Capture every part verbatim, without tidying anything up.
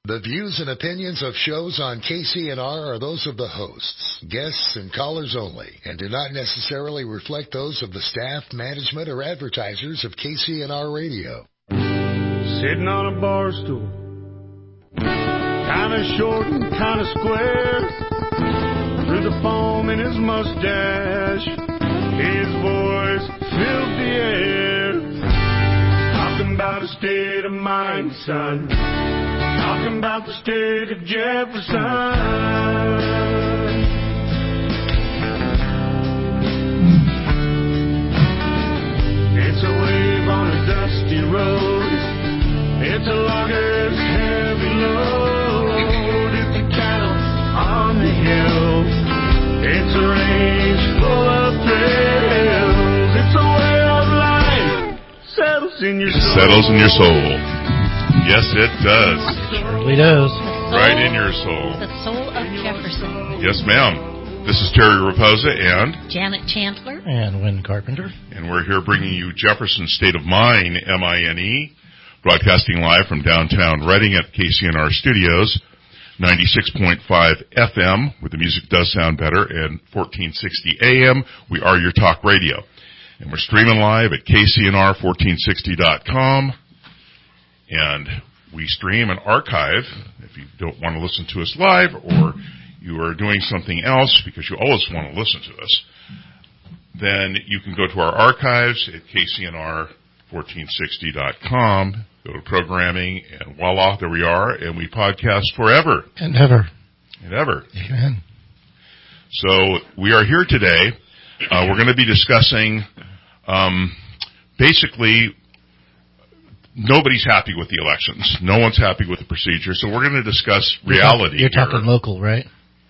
The views and opinions of shows on K C N R are those of the hosts, guests, and callers only, and do not necessarily reflect those of the staff, management, or advertisers of K C N R Radio. Sitting on a bar stool, kinda short and kinda square, through the foam in his mustache, his voice filled the air, talking about a state of mind, son. Talking about the state of Jefferson. It's a wave on a dusty road. It's a logger's heavy load. It's a cattle on the hill. It's a range full of thrills. It's a way of life. Settles in your it soul. Settles in your soul. Yes, it does. Surely does. Right in your soul. The soul of Jefferson. Yes, ma'am. This is Terry Raposa and Janet Chandler and Wynn Carpenter. And we're here bringing you Jefferson State of Mind, M I N E, broadcasting live from downtown Reading at K C N R Studios, ninety-six point five F M, where the music does sound better, and fourteen sixty A M. We are your talk radio. And we're streaming live at K C N R fourteen sixty dot com. And we stream and archive, if you don't want to listen to us live or you are doing something else because you always want to listen to us, then you can go to our archives at K C N R fourteen sixty dot com, go to programming, and voila, there we are, and we podcast forever. And ever. And ever. Amen. So we are here today. Uh, we're going to be discussing um, basically... Nobody's happy with the elections. No one's happy with the procedure. So we're going to discuss reality. You're, talk, you're talking here. local, right?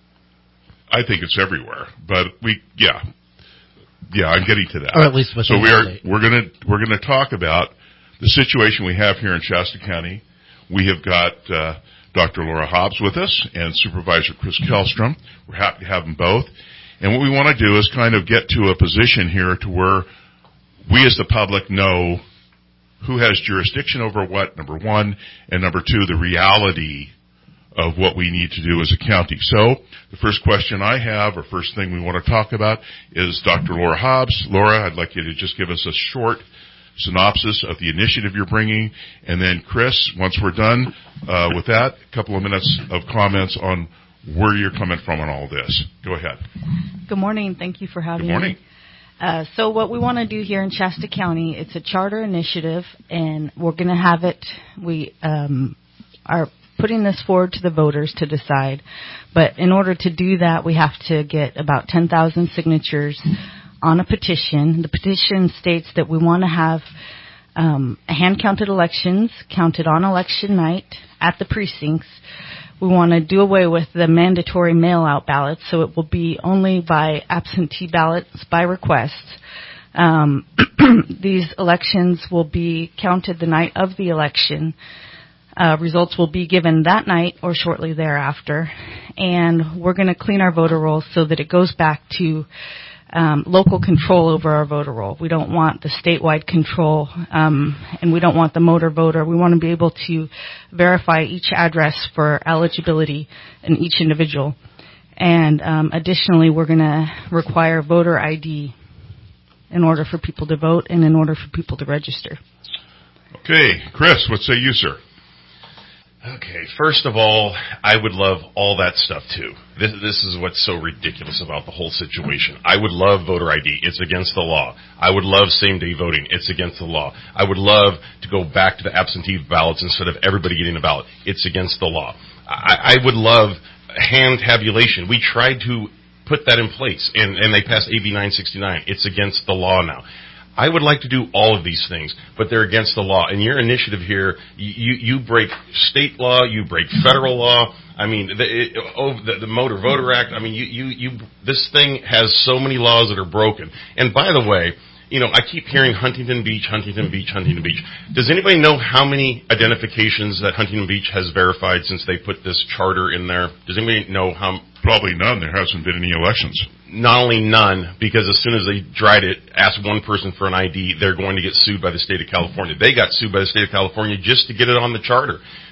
I think it's everywhere, but we, yeah, yeah, I'm getting to that. Or at least so we are. We're going to we're going to talk about the situation we have here in Shasta County. We have got uh, Doctor Laura Hobbs with us and Supervisor Chris Kellstrom. We're happy to have them both. And what we want to do is kind of get to a position here to where we as the public know who has jurisdiction over what, number one, and number two, the reality of what we need to do as a county. So the first question I have, or first thing we want to talk about, is Doctor Laura Hobbs. Laura, I'd like you to just give us a short synopsis of the initiative you're bringing, and then Chris, once we're done uh, with that, a couple of minutes of comments on where you're coming from on all this. Go ahead. Good morning. Thank you for having me. Good morning. Me. Uh, so what we want to do here in Shasta County, it's a charter initiative, and we're going to have it, we um, are putting this forward to the voters to decide. But in order to do that, we have to get about ten thousand signatures on a petition. The petition states that we want to have um, hand-counted elections counted on election night at the precincts. We want to do away with the mandatory mail-out ballots, so it will be only by absentee ballots by request. Um, these elections will be counted the night of the election. Uh, results will be given that night or shortly thereafter. And we're going to clean our voter rolls so that it goes back to Um, local control over our voter roll. We don't want the statewide control, um, and we don't want the motor voter. We want to be able to verify each address for eligibility in each individual. And um, additionally, we're going to require voter I D in order for people to vote and in order for people to register. Okay, Chris, what say you, sir? Okay, first of all, I would love all that stuff, too. This, this is what's so ridiculous about the whole situation. I would love voter I D. It's against the law. I would love same-day voting. It's against the law. I would love to go back to the absentee ballots instead of everybody getting a ballot. It's against the law. I, I would love hand tabulation. We tried to put that in place, and, and they passed A B nine sixty-nine. It's against the law now. I would like to do all of these things, but they're against the law. And your initiative here, you, you break state law, you break federal law. I mean, the, it, oh, the, the Motor Voter Act. I mean, you, you, you, this thing has so many laws that are broken. And by the way, you know, I keep hearing Huntington Beach, Huntington Beach, Huntington Beach. Does anybody know how many identifications that Huntington Beach has verified since they put this charter in there? Does anybody know how? Probably none. There hasn't been any elections. Not only none, because as soon as they tried it, asked one person for an I D, they're going to get sued by the state of California. They got sued by the state of California just to get it on the charter.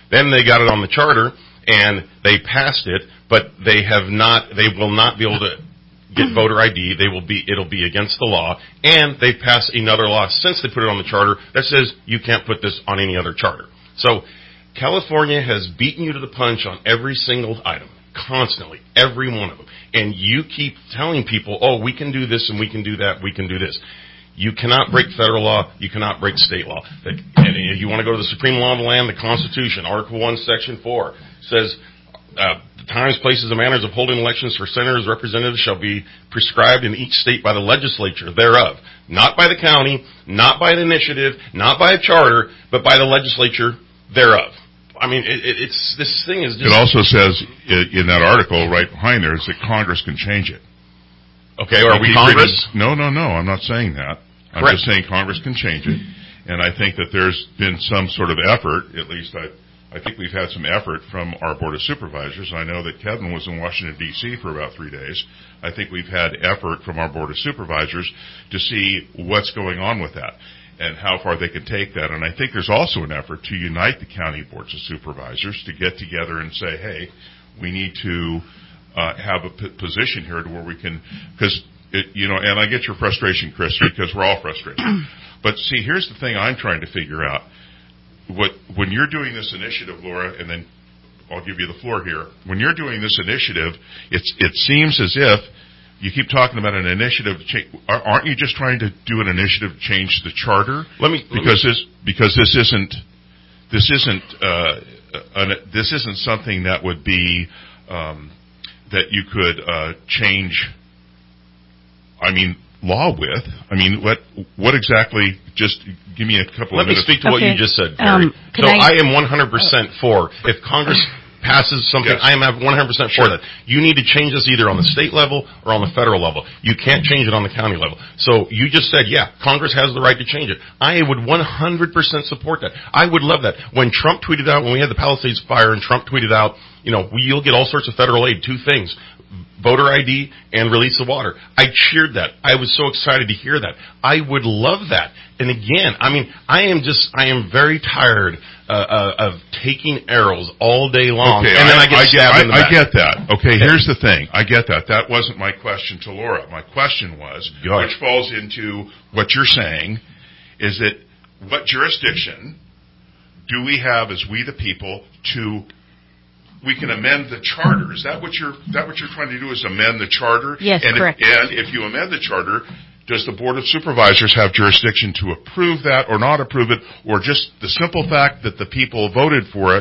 Then they got it on the charter, and they passed it, but they have not, they will not be able to get voter I D. They will be, it'll be against the law, and they passed another law since they put it on the charter that says you can't put this on any other charter. So California has beaten you to the punch on every single item, constantly, every one of them. And you keep telling people, oh, we can do this and we can do that, we can do this. You cannot break federal law. You cannot break state law. And if you want to go to the supreme law of the land, the Constitution, Article one, Section four, says uh, the times, places, and manners of holding elections for senators, representatives shall be prescribed in each state by the legislature thereof, not by the county, not by an initiative, not by a charter, but by the legislature thereof. I mean, it, it, it's this thing is just... It also says in that article right behind there is that Congress can change it. Okay, are we Congress? Reading, no, no, no, I'm not saying that. I'm Correct. just saying Congress can change it. And I think that there's been some sort of effort, at least I I think we've had some effort from our Board of Supervisors. I know that Kevin was in Washington, D C for about three days. I think we've had effort from our Board of Supervisors to see what's going on with that and how far they can take that. And I think there's also an effort to unite the county boards of supervisors to get together and say, hey, we need to uh, have a p- position here to where we can, because, you know, and I get your frustration, Chris, because we're all frustrated. But see, here's the thing I'm trying to figure out. What, when you're doing this initiative, Laura, and then I'll give you the floor here. When you're doing this initiative, it's, it seems as if you keep talking about an initiative. To change, aren't you just trying to do an initiative to change the charter? Let me because let me, this because this isn't this isn't uh, an, this isn't something that would be um, that you could uh, change. I mean, law with. I mean, what what exactly? Just give me a couple Let of minutes. Let me speak to okay. what you just said, Terry. Um, so I, I am one hundred percent for, if Congress passes something, yes. I am one hundred percent for that. You need to change this either on the state level or on the federal level. You can't change it on the county level. So you just said, yeah, Congress has the right to change it. I would one hundred percent support that. I would love that. When Trump tweeted out, when we had the Palisades fire and Trump tweeted out, you know, you'll get all sorts of federal aid, two things. Voter I D and release the water. I cheered that. I was so excited to hear that. I would love that. And again, I mean, I am just, I am very tired uh, uh, of taking arrows all day long, okay, and then I, I get I, stabbed I, in the I back. get that. Okay, here's the thing. I get that. That wasn't my question to Laura. My question was, which falls into what you're saying, is that what jurisdiction do we have as we the people to we can amend the charter? Is that what you're that what you're trying to do? Is amend the charter? Yes, and correct. If, and if you amend the charter, does the Board of Supervisors have jurisdiction to approve that or not approve it, or just the simple fact that the people voted for it,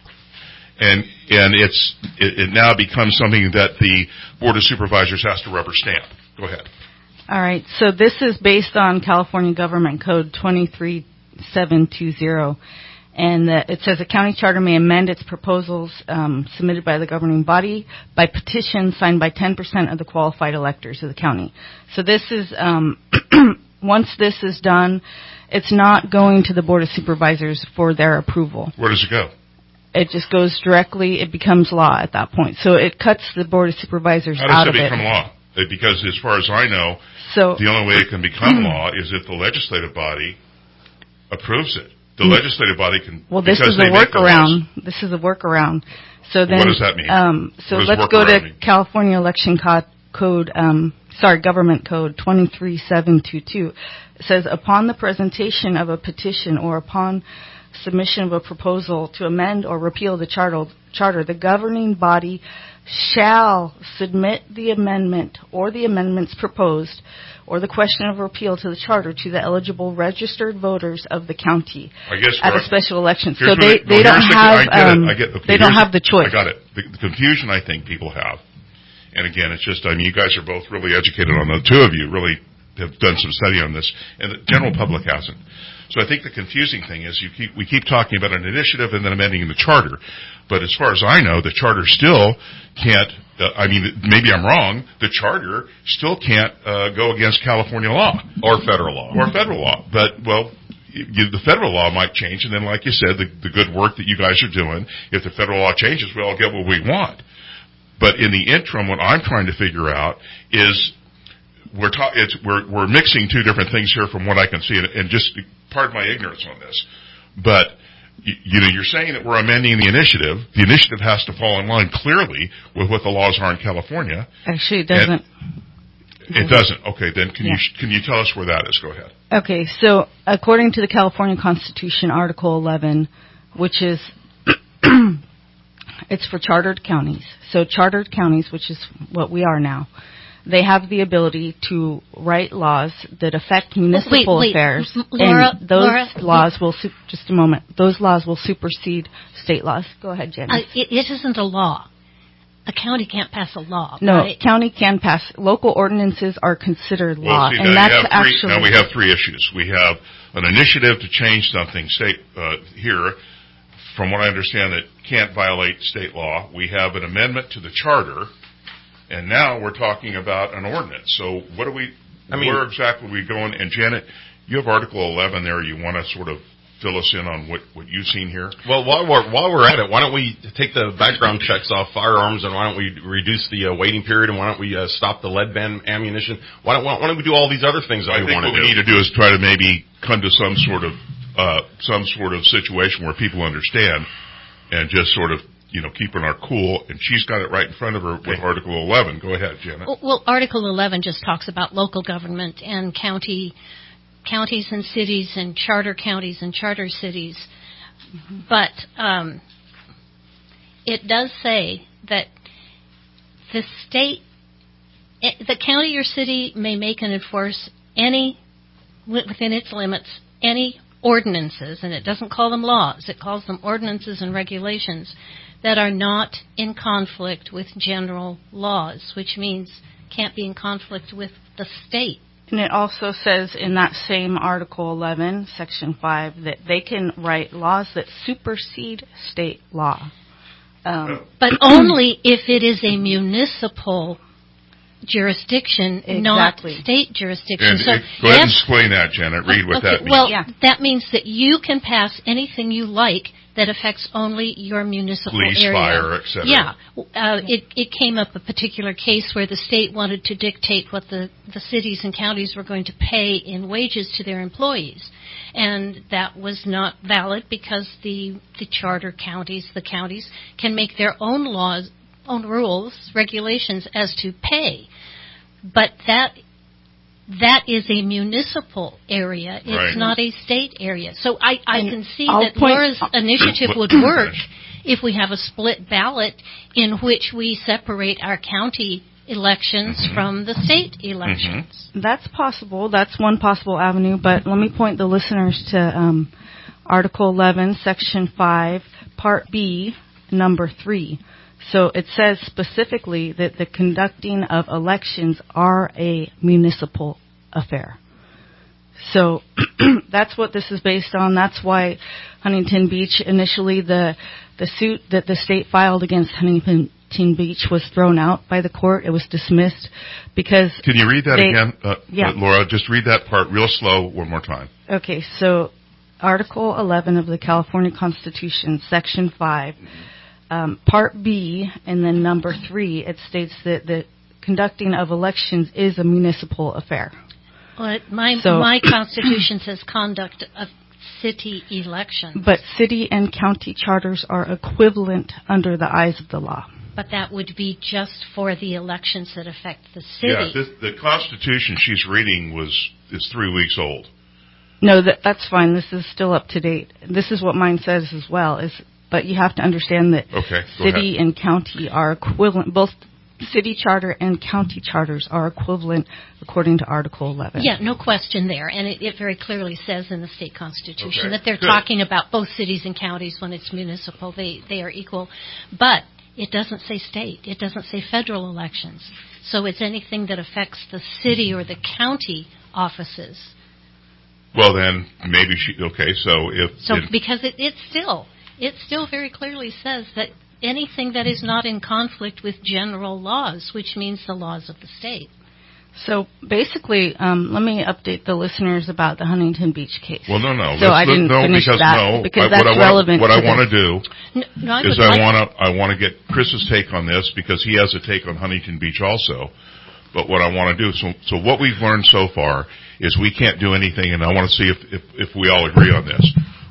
and and it's it, it now becomes something that the Board of Supervisors has to rubber stamp? Go ahead. All right. So this is based on California Government Code twenty-three seven two zero. And the, it says a county charter may amend its proposals um, submitted by the governing body by petition signed by ten percent of the qualified electors of the county. So this is, um, once this is done, it's not going to the Board of Supervisors for their approval. Where does it go? It just goes directly, it becomes law at that point. So it cuts the Board of Supervisors How out does of it it. become law? Because as far as I know, So the only way it can become law is if the legislative body approves it. The legislative body can. Well, this is a workaround. This is a workaround. So then, what does that mean? Um, so what does let's go to mean? California Election Co- Code. Um, sorry, Government Code twenty-three seven two two. It says upon the presentation of a petition or upon submission of a proposal to amend or repeal the charter, charter, the governing body shall submit the amendment or the amendments proposed or the question of repeal to the charter to the eligible registered voters of the county I guess at a special election. Here's So they, I, they no, don't the, have I get um, it. I get, okay, they don't have the choice. I got it. The, the confusion I think people have, and again, it's just I mean you guys are both really educated on the two of you really have done some study on this, and the general public hasn't. So I think the confusing thing is you keep we keep talking about an initiative and then amending the charter, but as far as I know, the charter still can't. Uh, I mean, maybe I'm wrong. The charter still can't uh, go against California law or federal law or federal law. But well, you, the federal law might change, and then, like you said, the, the good work that you guys are doing. If the federal law changes, we all get what we want. But in the interim, what I'm trying to figure out is we're ta- it's, we're, we're mixing two different things here from what I can see, and, and just pardon my ignorance on this, but you, you know, you're saying that we're amending the initiative. The initiative has to fall in line clearly with what the laws are in California. Actually, it doesn't. It doesn't. Okay, then can Yeah. you can you tell us where that is? Go ahead. Okay, so according to the California Constitution, Article eleven, which is it's for chartered counties. So chartered counties, which is what we are now, they have the ability to write laws that affect municipal wait, wait. affairs, M- Laura, and those Laura, laws will su- just a moment. Those laws will supersede state laws. Go ahead, Jenny. Uh, it, it isn't a law. A county can't pass a law. no, right? county can pass. Local ordinances are considered law, Well, see, and now, that's you have three, actually now we have three issues. We have an initiative to change something state uh, here. From what I understand, it can't violate state law. We have an amendment to the charter, and now we're talking about an ordinance. So what do we? I mean, where exactly are we going? And Janet, you have Article eleven there. You want to sort of fill us in on what, what you've seen here? Well, while we're while we're at it, why don't we take the background checks off firearms, and why don't we reduce the uh, waiting period, and why don't we uh, stop the lead ban ammunition? Why don't why don't we do all these other things that I we think want what to do? we need to do is try to maybe come to some sort of uh, some sort of situation where people understand, and just sort of you know keeping our cool. And she's got it right in front of her with Okay. Article eleven. Go ahead, Janet. Well, well, Article eleven just talks about local government and county, counties and cities and charter counties and charter cities. Mm-hmm. But um, it does say that the state, the county or city may make and enforce any, within its limits, any ordinances, and it doesn't call them laws, it calls them ordinances and regulations that are not in conflict with general laws, which means can't be in conflict with the state. And it also says in that same Article eleven, Section five, that they can write laws that supersede state law. Um, but only if it is a municipal jurisdiction, Exactly. not state jurisdiction. And so uh, go ahead and yes, explain that, Janet. Read what okay, that means. well, Yeah. that means that you can pass anything you like that affects only your municipal Police, area. fire, et cetera. Yeah. Uh, it, it came up a particular case where the state wanted to dictate what the, the cities and counties were going to pay in wages to their employees. And that was not valid because the, the charter counties, the counties, can make their own laws, own rules, regulations as to pay. But that that is a municipal area. It's Right. not a state area. So I, I And can see I'll that point- Laura's initiative would work if we have a split ballot in which we separate our county elections Mm-hmm. from the state elections. That's possible. That's one possible avenue. But let me point the listeners to um, Article eleven, Section five, Part B, Number three. So it says specifically that the conducting of elections are a municipal affair. So that's what this is based on. That's why Huntington Beach, initially the the suit that the state filed against Huntington Beach was thrown out by the court. It was dismissed because... Can you read that they, again, uh, yeah. uh, Laura? Just read that part real slow one more time. Okay, so Article eleven of the California Constitution, Section five, um, Part B, and then Number three, it states that the conducting of elections is a municipal affair. Well, my, So- my Constitution says conduct of city elections. But city and county charters are equivalent under the eyes of the law. But that would be just for the elections that affect the city. Yeah, this, the Constitution she's reading was is three weeks old. No, that, that's fine. This is still up to date. This is what mine says as well. Is but you have to understand that Okay, go city ahead. and county are equivalent. Both city charter and county charters are equivalent according to Article eleven. Yeah, no question there. And it, it very clearly says in the state constitution Okay, that they're good. talking about both cities and counties when it's municipal. They, they are equal. But it doesn't say state. It doesn't say federal elections. So it's anything that affects the city or the county offices. Well, then maybe she. Okay, so if So it- because it, it still, it still very clearly says that anything that is not in conflict with general laws, which means the laws of the state. So basically, um, let me update the listeners about the Huntington Beach case. well, no, no, So let's- I didn't no, finish because that no, because I- that's what I relevant Want, what to I want this. to do No, no, I is would I like- want to I want to get Chris's take on this because he has a take on Huntington Beach also. But what I want to do, so so what we've learned so far is we can't do anything, and I want to see if if, if we all agree on this.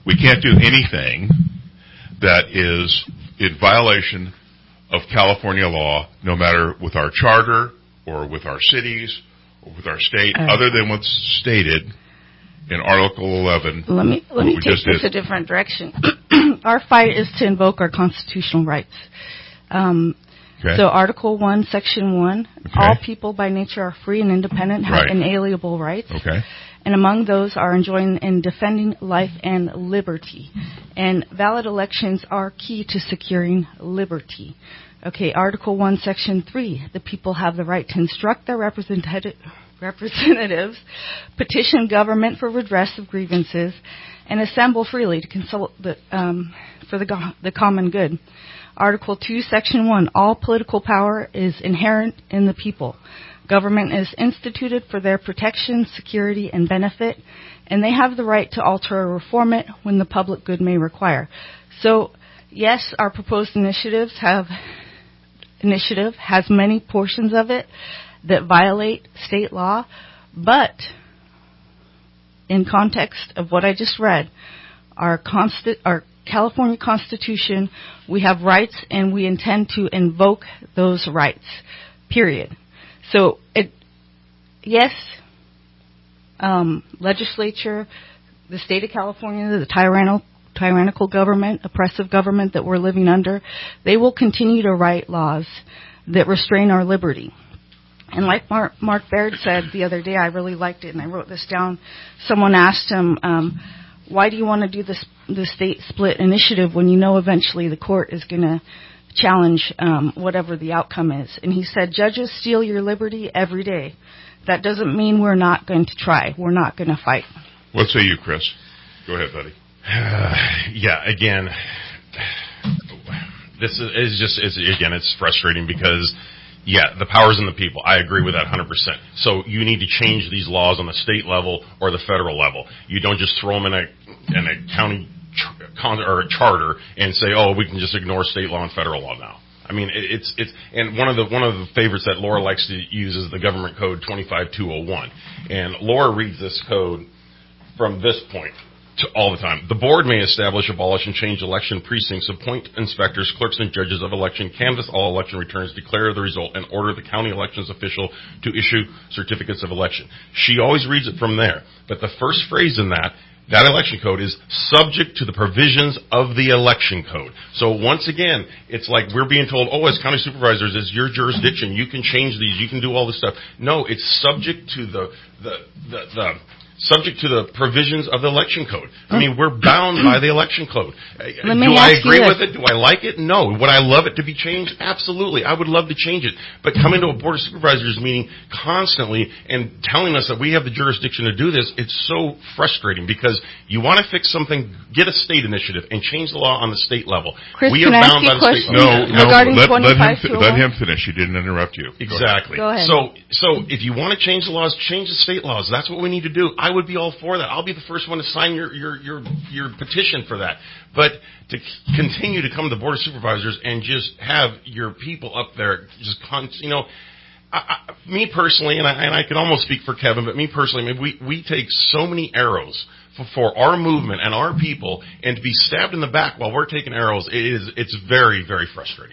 we can't do anything that is in violation of California law, no matter with our charter or with our cities or with our state, uh, other than what's stated in Article eleven. Let me let me take this a different direction. Our fight is to invoke our constitutional rights. Um, okay. So Article one, Section one, okay. All people by nature are free and independent, have right. inalienable rights. Okay. And among those are enjoying and defending life and liberty. And valid elections are key to securing liberty. Okay, Article one, Section three, the people have the right to instruct their representative, representatives, petition government for redress of grievances, and assemble freely to consult the, um, for the, go- the common good. Article two, Section one, all political power is inherent in the people. Government is instituted for their protection, security, and benefit, and they have the right to alter or reform it when the public good may require. So, yes, our proposed initiatives have initiative has many portions of it that violate state law, but in context of what I just read, our consti- our California Constitution, we have rights and we intend to invoke those rights, period. So, it, yes, um, legislature, the state of California, the tyrannical, tyrannical government, oppressive government that we're living under, they will continue to write laws that restrain our liberty. And like Mark, Mark Baird said the other day, I really liked it, and I wrote this down. Someone asked him, um, why do you want to do this, this state split initiative when you know eventually the court is going to challenge um, whatever the outcome is? And he said, judges steal your liberty every day. That doesn't mean we're not going to try. We're not going to fight. What say you, Chris? Go ahead, buddy. Uh, yeah, again, this is, is just, is, again, it's frustrating because, yeah, the power's in the people. I agree with that one hundred percent. So you need to change these laws on the state level or the federal level. You don't just throw them in a, in a county Con, or a charter and say, oh, we can just ignore state law and federal law now. I mean, it, it's it's and one of the one of the favorites that Laura likes to use is the government code twenty-five two oh one. And Laura reads this code from this point to all the time. The board may establish, abolish, and change election precincts, appoint inspectors, clerks, and judges of election, canvass all election returns, declare the result, and order the county elections official to issue certificates of election. She always reads it from there. But the first phrase in that That election code is subject to the provisions of the election code. So once again, it's like we're being told, oh, as county supervisors, it's your jurisdiction. You can change these. You can do all this stuff. No, it's subject to the the the, the subject to the provisions of the election code. I mean, we're bound by the election code. Let do I agree with this. it? Do I like it? No. Would I love it to be changed? Absolutely. I would love to change it. But coming to a Board of Supervisors meeting constantly and telling us that we have the jurisdiction to do this, it's so frustrating because you want to fix something, get a state initiative, and change the law on the state level. Chris, we are can bound I ask you by a the state question? No, no, regarding let, let, him, twenty-five let him finish. He didn't interrupt you. Exactly. Go ahead. So, so if you want to change the laws, change the state laws. That's what we need to do. I would be all for that. I'll be the first one to sign your, your, your, your petition for that. But to c- continue to come to the Board of Supervisors and just have your people up there, just, con- you know, I, I, me personally, and I, and I can almost speak for Kevin, but me personally, I mean, we, we take so many arrows for, for our movement and our people, and to be stabbed in the back while we're taking arrows, it is, it's very, very frustrating.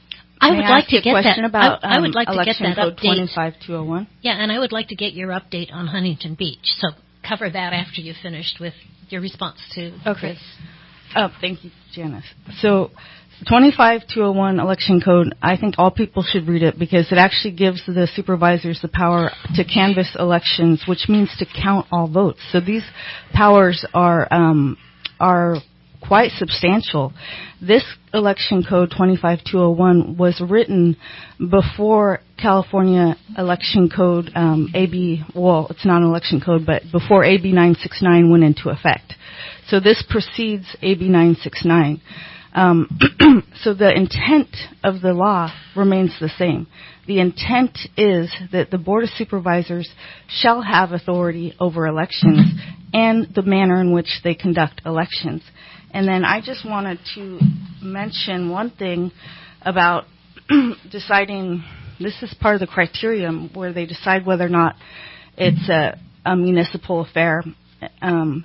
I May would I like ask to you a get question that. about, I, I would um, like to get election that code update. twenty-five two oh one. Yeah, and I would like to get your update on Huntington Beach. So cover that after you've finished with your response to Okay. Chris. Oh, thank you, Janice. So, twenty-five two oh one election code, I think all people should read it because it actually gives the supervisors the power to canvass elections, which means to count all votes. So these powers are um, are quite substantial. This election code twenty-five two oh one was written before California election code um, A B, well, it's not an election code, but before A B nine sixty-nine went into effect. So this precedes A B nine sixty-nine. Um, so the intent of the law remains the same. The intent is that the Board of Supervisors shall have authority over elections and the manner in which they conduct elections. And then I just wanted to mention one thing about deciding, this is part of the criterion where they decide whether or not it's a, a municipal affair. Um,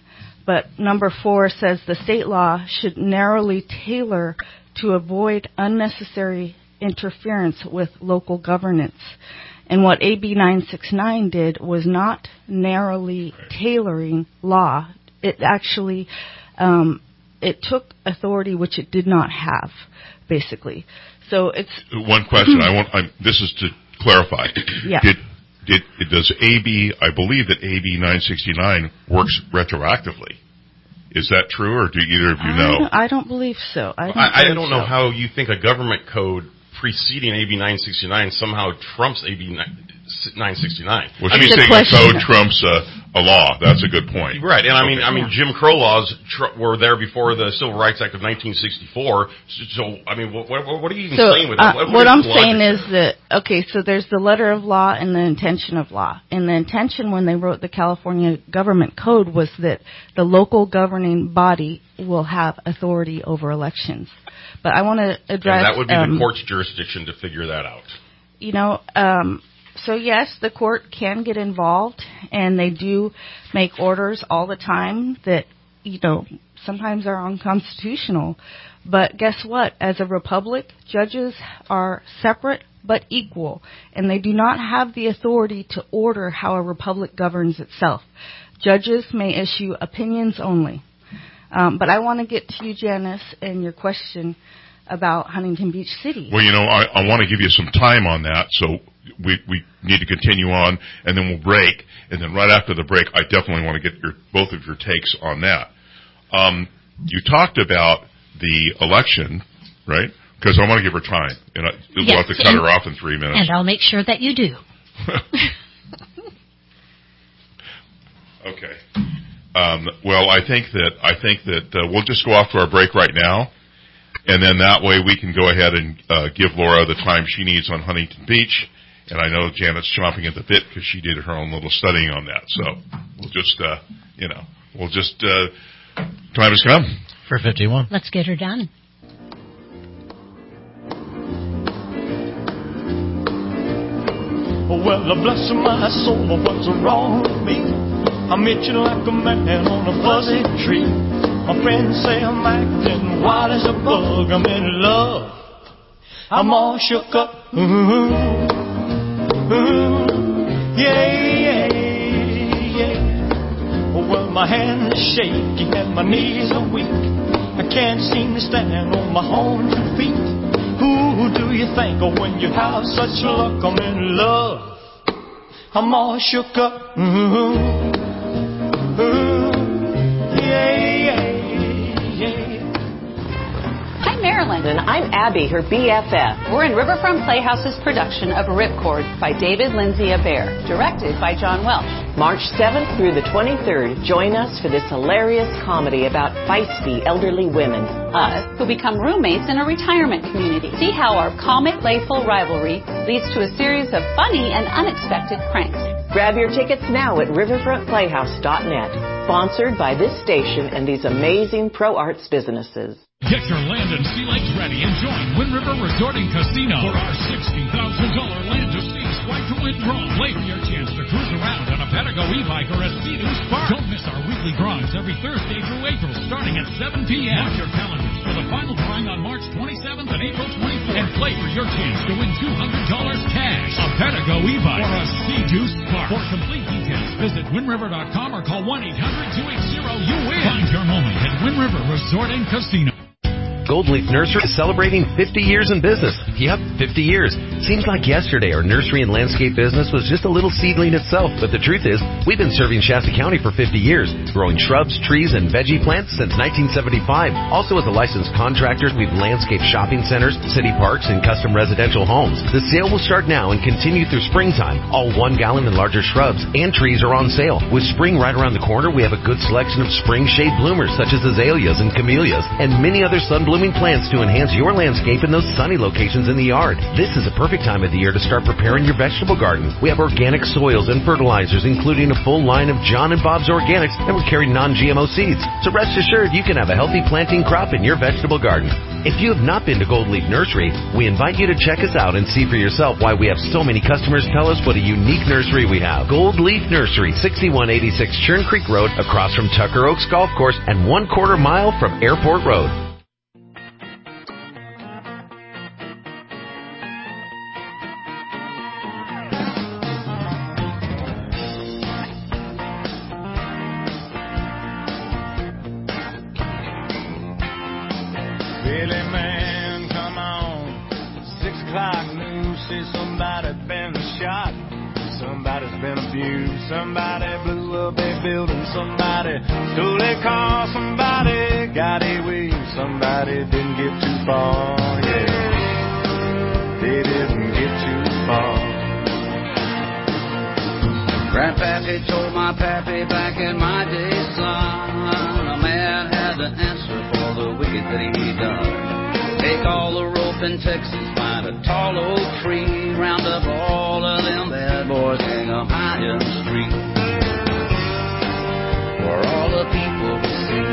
But number four says the state law should narrowly tailor to avoid unnecessary interference with local governance. And what A B nine sixty-nine did was not narrowly tailoring law. It actually, um, it took authority which it did not have, basically. So it's one question. I want. I'm, this is to clarify. Yeah. Did did does A B? I believe that A B nine sixty-nine works retroactively. Is that true, or do either of you I know? Don't, I don't believe so. I don't, I, I believe don't know so. how you think a government code preceding A B nine sixty-nine somehow trumps A B nine sixty-nine. Well, I she's mean, saying a code trumps a, a law. That's a good point. Right, and I mean, Okay. I mean, Jim Crow laws tr- were there before the Civil Rights Act of nineteen sixty-four. So, so I mean, what, what, what are you even So, saying with uh, that? What, what what I'm is the logic saying there? is that, okay, so there's the letter of law and the intention of law. And the intention when they wrote the California Government Code was that the local governing body will have authority over elections. But I want to address... And that would be um, the court's jurisdiction to figure that out. You know, um, so yes, the court can get involved, and they do make orders all the time that, you know, sometimes are unconstitutional. But guess what? As a republic, judges are separate but equal, and they do not have the authority to order how a republic governs itself. Judges may issue opinions only. Um, but I want to get to you, Janice, and your question about Huntington Beach City. Well, you know, I, I want to give you some time on that, so we we need to continue on, and then we'll break, and then right after the break, I definitely want to get your both of your takes on that. Um, you talked about the election, right? Because I want to give her time, and I, we'll Yes, have to cut and, her off in three minutes. And I'll make sure that you do. Okay. Um, well, I think that I think that uh, we'll just go off to our break right now, and then that way we can go ahead and uh, give Laura the time she needs on Huntington Beach. And I know Janet's chomping at the bit because she did her own little studying on that. So we'll just, uh, you know, we'll just uh, time has come For fifty-one. Let's get her done. Well, bless my soul, what's wrong with me? I'm itching like a man on a fuzzy tree. My friends say I'm acting wild as a bug. I'm in love. I'm all shook up. Ooh, ooh, yeah, yeah, yeah. Well, my hands are shaky and my knees are weak. I can't seem to stand on my own two feet. Who do you think of when you have such luck? I'm in love. I'm all shook up. Ooh, ooh, yeah, yeah, yeah. I'm Marilyn. And I'm Abby, her B F F. We're in Riverfront Playhouse's production of Ripcord by David Lindsay Abaire, directed by John Welch. March seventh through the twenty-third, join us for this hilarious comedy about feisty elderly women. Us, who become roommates in a retirement community. See how our comic, playful rivalry leads to a series of funny and unexpected pranks. Grab your tickets now at riverfront playhouse dot net. Sponsored by this station and these amazing pro arts businesses. Get your land and sea lakes ready and join Wind River Resort and Casino for our sixty thousand dollars land to sea swipe to win draw. Play for your chance to cruise around on a Patago e-bike or a Sea-Doo Spark. Don't miss our weekly drawings every Thursday through April starting at seven p.m. Mark your calendars for the final drawing on March twenty-seventh and April twenty-fourth. And play for your chance to win two hundred dollars cash, a Patago e-bike or a Sea-Doo Spark. For complete details, visit wind river dot com or call one eight hundred two eight zero you win. Find your moment at Wind River Resort and Casino. Gold Leaf Nursery is celebrating fifty years in business. Yep, fifty years. Seems like yesterday our nursery and landscape business was just a little seedling itself, but the truth is, we've been serving Shasta County for fifty years, growing shrubs, trees, and veggie plants since nineteen seventy-five. Also as a licensed contractor, we've landscaped shopping centers, city parks, and custom residential homes. The sale will start now and continue through springtime. All one gallon and larger shrubs and trees are on sale. With spring right around the corner, we have a good selection of spring shade bloomers such as azaleas and camellias, and many other sun blooming plants to enhance your landscape in those sunny locations in the yard. This is a perfect perfect time of the year to start preparing your vegetable garden. We have organic soils and fertilizers, including a full line of John and Bob's Organics, and we carry non-G M O seeds. So rest assured you can have a healthy planting crop in your vegetable garden. If you have not been to Gold Leaf Nursery, we invite you to check us out and see for yourself why we have so many customers tell us what a unique nursery we have. Gold Leaf Nursery, sixty-one eighty-six Churn Creek Road, across from Tucker Oaks Golf Course and one quarter mile from Airport Road. Billy man, come on. Six o'clock news, say somebody been shot. Somebody's been abused. Somebody blew up a building. Somebody stole a car. Somebody got away. Somebody didn't get too far. Yeah, they didn't get too far. Grandpappy told my pappy back in my day, son, a man had to answer for the wicked that he done. Take all the rope in Texas, find a tall old tree, round up all of them bad boys, hang 'em high in the street, for all the people to see.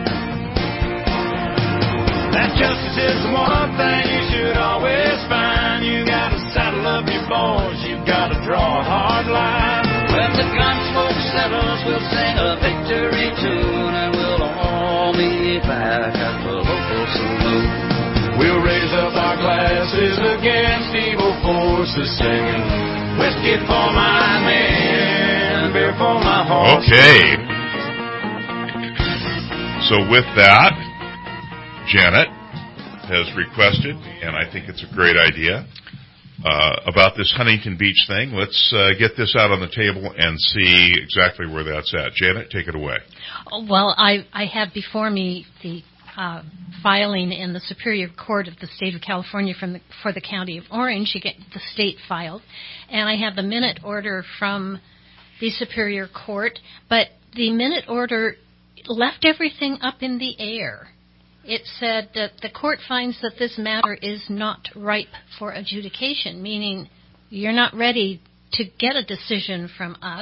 That justice is the one thing you should always find. You gotta saddle up your boys, you gotta draw a hard line. When the gun smoke settles, we'll sing a victory tune, and we'll all meet back at the local saloon. We'll raise up our glasses against evil forces, singing whiskey for my men, beer for my horse. Okay. So with that, Janet has requested, and I think it's a great idea, uh, about this Huntington Beach thing. Let's uh, get this out on the table and see exactly where that's at. Janet, take it away. Well, I, I have before me the uh, filing in the Superior Court of the State of California from the, for the County of Orange. You get the state filed. And I have the minute order from the Superior Court. But the minute order left everything up in the air. It said that the court finds that this matter is not ripe for adjudication, meaning you're not ready to get a decision from us.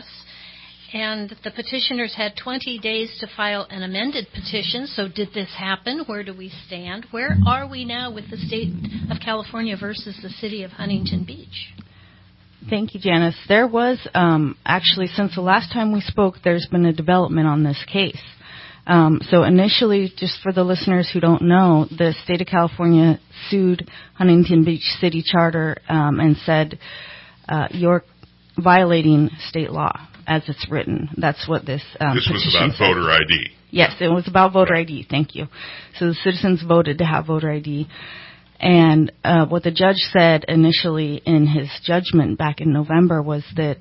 And the petitioners had twenty days to file an amended petition. So did this happen? Where do we stand? Where are we now with the state of California versus the city of Huntington Beach? Thank you, Janice. There was um, actually, since the last time we spoke, there's been a development on this case. Um, so initially, just for the listeners who don't know, the state of California sued Huntington Beach City Charter um, and said, uh, you're violating state law as it's written. That's what this um, This petition was about said. voter I D. Yes, it was about voter I D. Thank you. So the citizens voted to have voter I D. And uh, what the judge said initially in his judgment back in November was that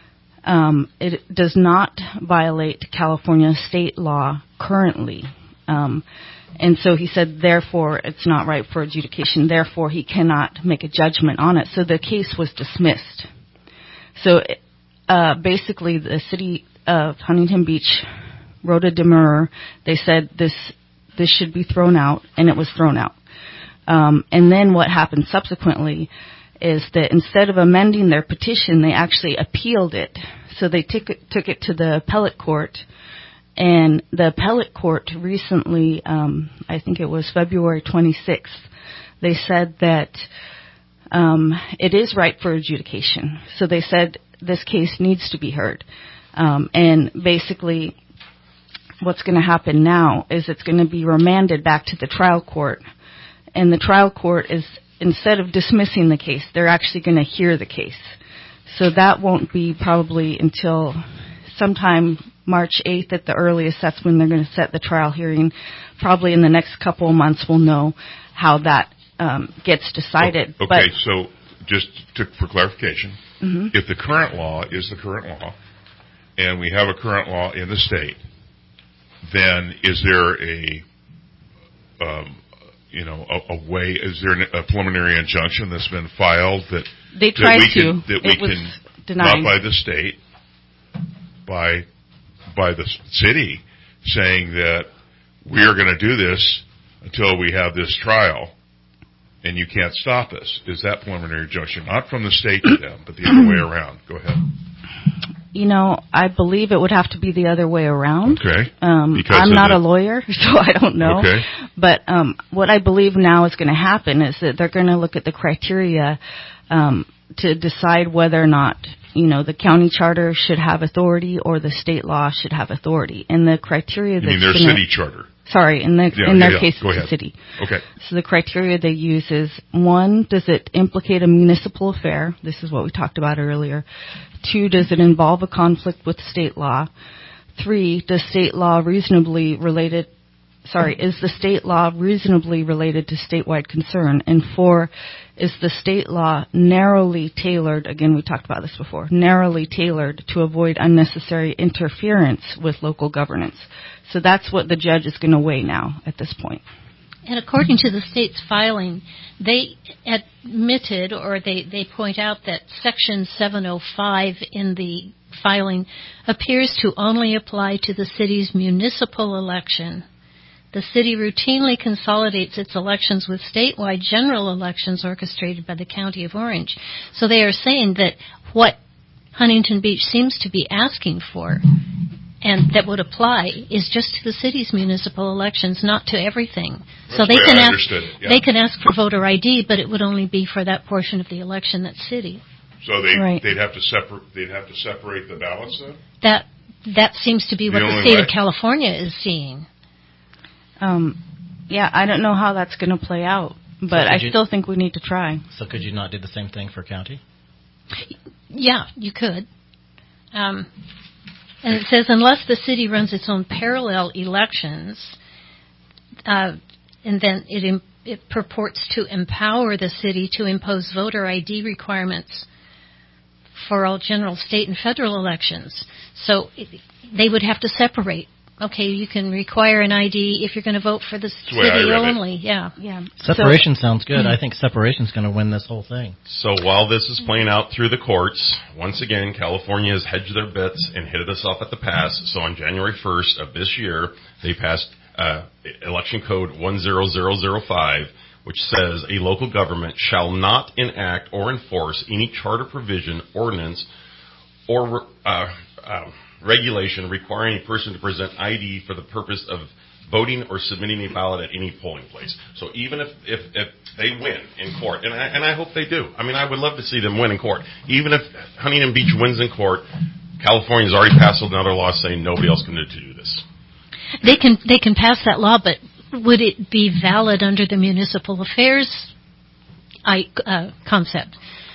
Um, it does not violate California state law currently. Um, and so he said, therefore, it's not right for adjudication. Therefore, he cannot make a judgment on it. So the case was dismissed. So uh, basically, the city of Huntington Beach wrote a demurrer. They said this this should be thrown out, and it was thrown out. Um, and then what happened subsequently is that instead of amending their petition, they actually appealed it. So they took it, took it to the appellate court, and the appellate court recently, um, I think it was February twenty-sixth, they said that um, it is right for adjudication. So they said this case needs to be heard. Um, and basically what's going to happen now is it's going to be remanded back to the trial court, and the trial court is, instead of dismissing the case, they're actually going to hear the case. So that won't be probably until sometime March eighth at the earliest. That's when they're going to set the trial hearing. Probably in the next couple of months we'll know how that um, gets decided. Okay, but, so just to, for clarification, mm-hmm. if the current law is the current law, and we have a current law in the state, then is there a um, you know, a, a way, is there a preliminary injunction that's been filed that, they tried that we to. can, that we it was can denied. not by the state, by, by the city, saying that we are going to do this until we have this trial, and you can't stop us. Is that preliminary injunction? Not from the state to them, but the other way around. Go ahead. You know, I believe it would have to be the other way around. Okay. Um, Because I'm of not the- a lawyer, so I don't know. Okay. But um, what I believe now is going to happen is that they're going to look at the criteria um, to decide whether or not, you know, the county charter should have authority or the state law should have authority. And the criteria You that's mean their gonna, city charter? Sorry, in, the, Yeah, in yeah, their yeah. case, Go it's the ahead. city. Okay. So the criteria they use is, one, does it implicate a municipal affair? This is what we talked about earlier. Two, does it involve a conflict with state law? Three, does state law reasonably related, sorry, is the state law reasonably related to statewide concern? And four, is the state law narrowly tailored, again, we talked about this before, narrowly tailored to avoid unnecessary interference with local governance? So that's what the judge is going to weigh now at this point. And according to the state's filing, they admitted, or they, they point out that Section seven oh five in the filing appears to only apply to the city's municipal election. The city routinely consolidates its elections with statewide general elections orchestrated by the County of Orange. So they are saying that what Huntington Beach seems to be asking for, and that would apply, is just to the city's municipal elections, not to everything. That's so they the way can I ask, understood it, yeah. they can ask for voter I D, but it would only be for that portion of the election that's city. So they Right. they'd have to separate they'd have to separate the ballots then? That that seems to be The what the only state way? of California is seeing. Um, yeah, I don't know how that's going to play out, but So I could you- still think we need to try. So could you not do the same thing for county? Yeah, you could. Um, and it says unless the city runs its own parallel elections, uh, and then it, im- it purports to empower the city to impose voter I D requirements for all general, state, and federal elections. So it, they would have to separate. Okay, you can require an I D if you're going to vote for the the way I city read it. only. Yeah. Yeah. Separation sounds good. I think separation's going to win this whole thing. So while this is playing out through the courts, once again, California has hedged their bets and hit us off at the pass. So on January first of this year, they passed uh, Election Code one zero zero zero five, which says a local government shall not enact or enforce any charter provision, ordinance, or uh, uh, regulation requiring a person to present I D for the purpose of voting or submitting a ballot at any polling place. So even if, if, if they win in court, and I, and I hope they do. I mean, I would love to see them win in court. Even if Huntington Beach wins in court, California's already passed another law saying nobody else can do this. They can they can pass that law, but would it be valid under the municipal affairs I, uh, concept?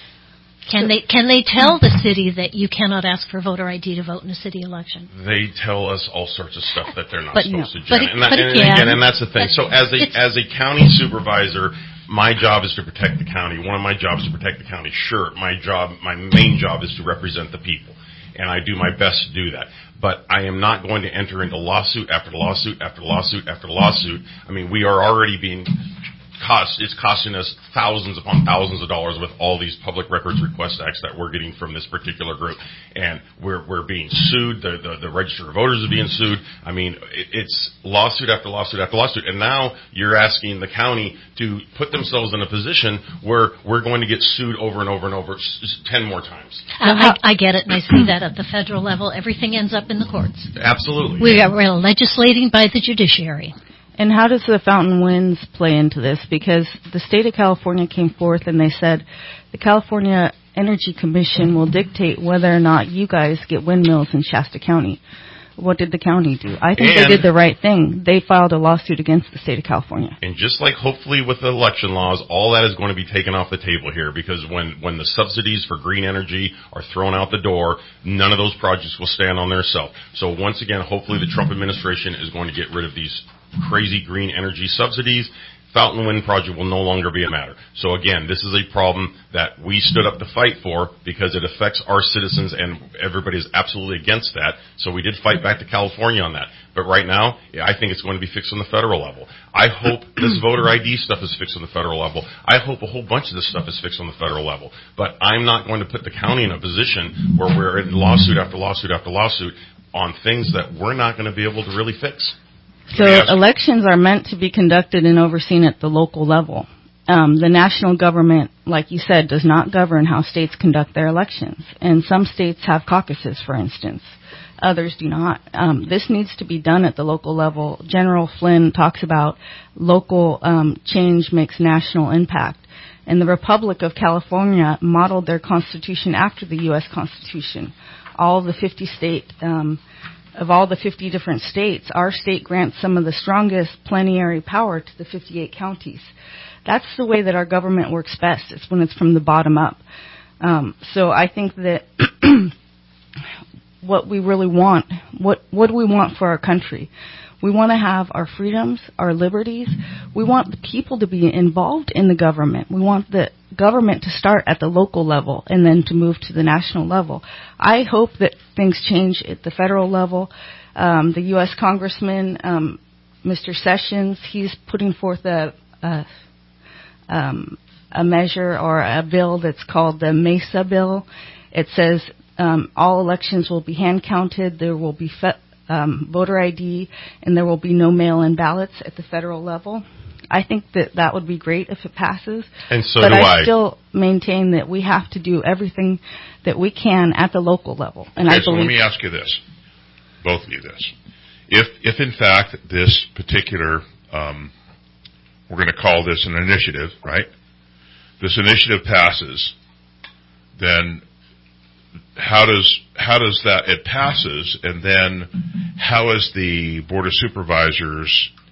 Can they can they tell the city that you cannot ask for voter I D to vote in a city election? They tell us all sorts of stuff that they're not But, supposed no. to, But Jen. it- and, that, but and, again, again, and that's the thing. So as a it's- as a county supervisor, my job is to protect the county. One of my jobs is to protect the county. Sure, my job, my main job is to represent the people, and I do my best to do that. But I am not going to enter into lawsuit after lawsuit after lawsuit after lawsuit. I mean, we are already being cost. It's costing us thousands upon thousands of dollars with all these public records request acts that we're getting from this particular group, and we're we're being sued. The the, the register of voters is being sued. I mean, it, it's lawsuit after lawsuit after lawsuit, and now you're asking the county to put themselves in a position where we're going to get sued over and over and over s- s- ten more times. I, I, I get it, and I see that at the federal level. Everything ends up in the courts. Absolutely. We are we're legislating by the judiciary. And how does the Fountain Winds play into this? Because the state of California came forth and they said the California Energy Commission will dictate whether or not you guys get windmills in Shasta County. What did the county do? I think And- they did the right thing. They filed a lawsuit against the state of California. And just like hopefully with the election laws, all that is going to be taken off the table here, because when, when the subsidies for green energy are thrown out the door, none of those projects will stand on their self. So once again, hopefully the Trump administration is going to get rid of these crazy green energy subsidies. Fountain Wind project will no longer be a matter. So again, this is a problem that we stood up to fight for because it affects our citizens, and everybody is absolutely against that. So we did fight back to California on that. But right now, I think it's going to be fixed on the federal level. I hope this voter I D stuff is fixed on the federal level. I hope a whole bunch of this stuff is fixed on the federal level. But I'm not going to put the county in a position where we're in lawsuit after lawsuit after lawsuit on things that we're not going to be able to really fix. So Yes. elections are meant to be conducted and overseen at the local level. um, the national government, like you said, does not govern how states conduct their elections. And some states have caucuses, for instance. Others do not. Um, this needs to be done at the local level. General Flynn talks about local um, change makes national impact. And the Republic of California modeled their constitution after the U S Constitution. All of the fifty state, um, of all the fifty different states, our state grants some of the strongest plenary power to the fifty-eight counties. That's the way that our government works best. It's when it's from the bottom up. Um, so I think that what we really want, what what do we want for our country? We want to have our freedoms, our liberties. We want the people to be involved in the government. We want the government to start at the local level and then to move to the national level. I hope that things change at the federal level. Um, the U S Congressman, um, Mister Sessions, he's putting forth a, a, um, a measure or a bill that's called the MESA bill. It says um, all elections will be hand counted. There will be fe- Um, voter I D, and there will be no mail-in ballots at the federal level. I think that that would be great if it passes. And so but do I. I. still maintain that we have to do everything that we can at the local level. And okay, I so believe let me ask you this, both of you this. If, if in fact this particular, um, we're going to call this an initiative, right? This initiative passes, then How does how does that it passes, and then how is the Board of Supervisors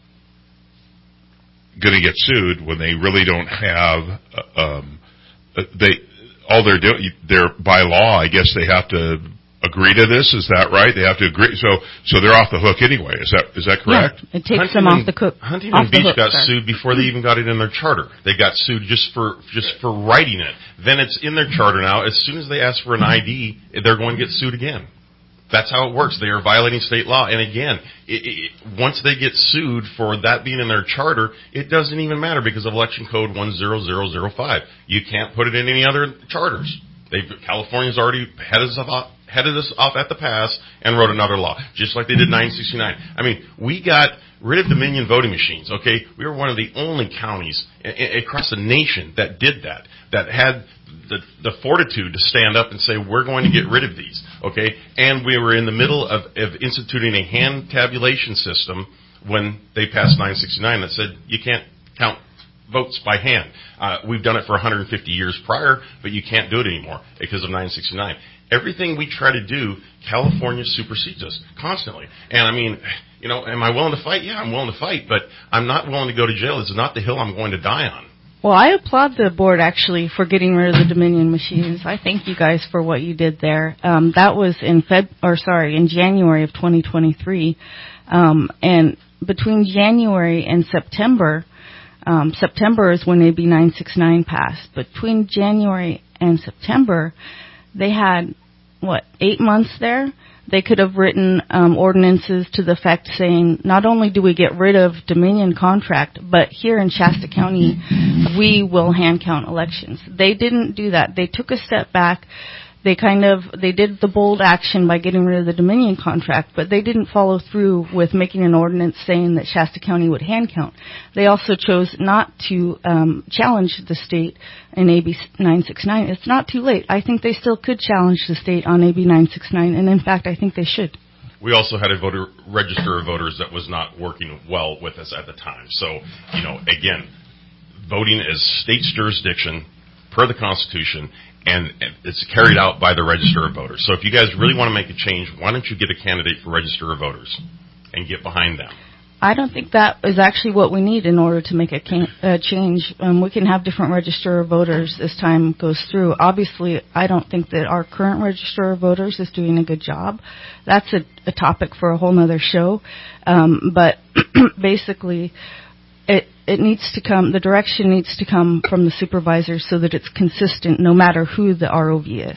going to get sued when they really don't have um, they all they're doing they're by law? I guess they have to agree to this. Is that right? They have to agree. So so they're off the hook anyway. Is that is that correct? Yeah, it takes Huntington, them off the cook. Huntington off the Beach hook, got sorry. sued before they even got it in their charter. They got sued just for just for writing it. Then it's in their charter now. As soon as they ask for an I D, they're going to get sued again. That's how it works. They are violating state law. And again, it, it, once they get sued for that being in their charter, it doesn't even matter because of Election Code one zero zero zero five. You can't put it in any other charters. They've, California's already headed us off, headed us off at the pass and wrote another law, just like they did nine sixty-nine. I mean, we got rid of Dominion voting machines, okay? We were one of the only counties a- a- across the nation that did that, that had the, the fortitude to stand up and say, we're going to get rid of these, okay? And we were in the middle of, of instituting a hand tabulation system when they passed nine sixty-nine that said you can't count votes by hand. Uh, we've done it for one hundred fifty years prior, but you can't do it anymore because of nine sixty-nine. Everything we try to do, California supersedes us constantly. And I mean, you know, am I willing to fight? Yeah, I'm willing to fight, but I'm not willing to go to jail. This is not the hill I'm going to die on. Well, I applaud the board actually for getting rid of the Dominion machines. I thank you guys for what you did there. Um, that was in Feb, or sorry, in January of twenty twenty-three, um, and between January and September. Um, September is when A B nine sixty-nine passed. Between January and September, they had, what, eight months there? They could have written um, ordinances to the effect saying, not only do we get rid of Dominion contract, but here in Shasta County, we will hand count elections. They didn't do that. They took a step back. They kind of, they did the bold action by getting rid of the Dominion contract, but they didn't follow through with making an ordinance saying that Shasta County would hand count. They also chose not to um, challenge the state in A B nine sixty-nine. It's not too late. I think they still could challenge the state on A B nine sixty-nine, and in fact, I think they should. We also had a voter register of voters that was not working well with us at the time. So, you know, again, voting is state's jurisdiction per the Constitution, and it's carried out by the Register of Voters. So if you guys really want to make a change, why don't you get a candidate for Register of Voters and get behind them? I don't think that is actually what we need in order to make a, can- a change. Um, we can have different Register of Voters as time goes through. Obviously, I don't think that our current Register of Voters is doing a good job. That's a, a topic for a whole other show. Um, but basically, It, it needs to come, the direction needs to come from the supervisors so that it's consistent no matter who the R O V is.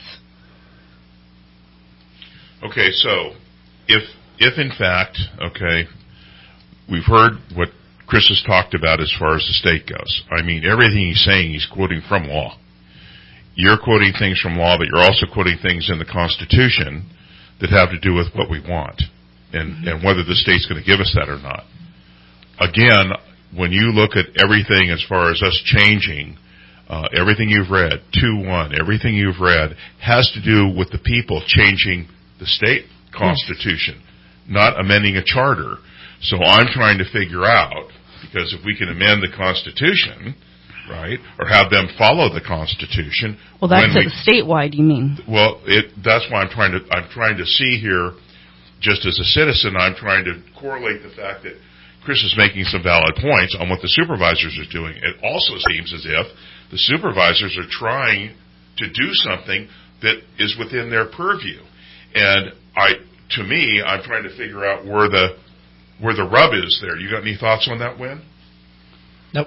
Okay, so if, if in fact, okay, we've heard what Chris has talked about as far as the state goes. I mean, everything he's saying, he's quoting from law. You're quoting things from law, but you're also quoting things in the Constitution that have to do with what we want and, and whether the state's going to give us that or not. Again, when you look at everything as far as us changing, uh, everything you've read, two one, everything you've read has to do with the people changing the state constitution, yes. not amending a charter. So I'm trying to figure out, because if we can amend the Constitution, right, or have them follow the Constitution. Well, that's we, statewide, you mean? Well, it, that's why I'm trying to I'm trying to see here, just as a citizen, I'm trying to correlate the fact that Chris is making some valid points on what the supervisors are doing. It also seems as if the supervisors are trying to do something that is within their purview, and I, to me, I'm trying to figure out where the where the rub is there. You got any thoughts on that, Wynn? Nope.